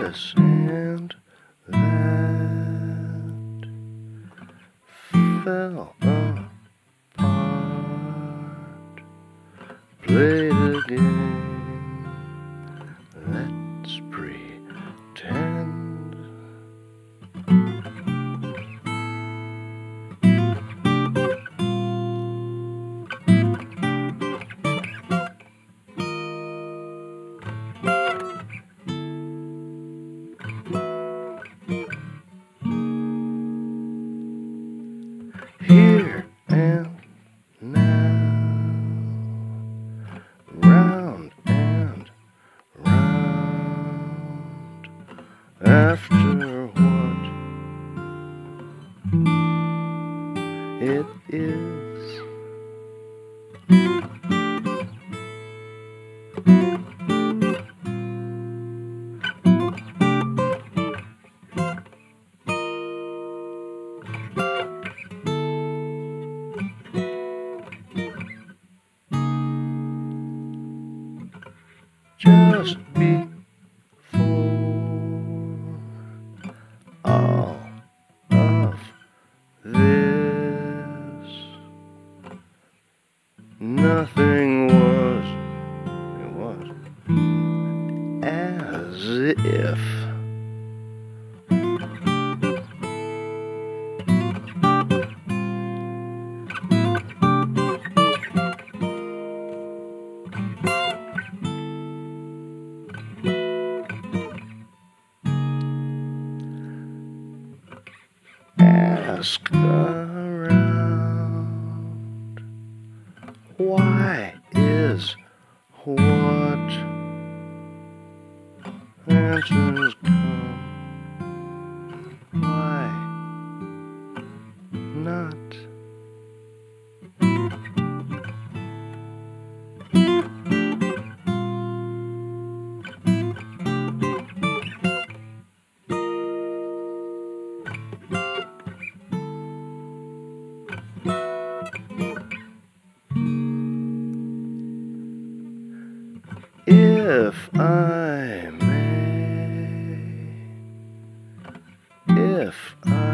this and that fell apart. Play the game, let's pretend. Here and now, round and round, after what it is. Just before all of this, nothing was as if ask around, why is what answers come? Why not? If I may, if I